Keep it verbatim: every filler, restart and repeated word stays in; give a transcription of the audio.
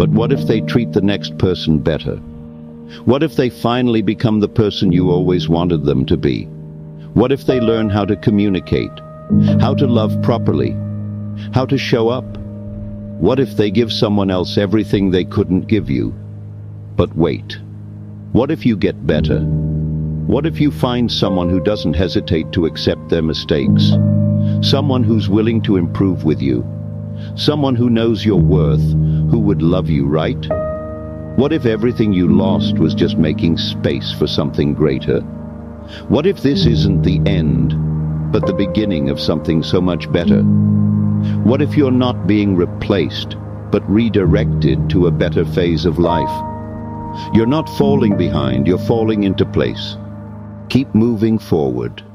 But what if they treat the next person better? What if they finally become the person you always wanted them to be? What if they learn how to communicate, how to love properly, how to show up? What if they give someone else everything they couldn't give you? But wait. What if you get better? What if you find someone who doesn't hesitate to accept their mistakes? Someone who's willing to improve with you? Someone who knows your worth, who would love you right? What if everything you lost was just making space for something greater? What if this isn't the end, but the beginning of something so much better? What if you're not being replaced, but redirected to a better phase of life? You're not falling behind, you're falling into place. Keep moving forward.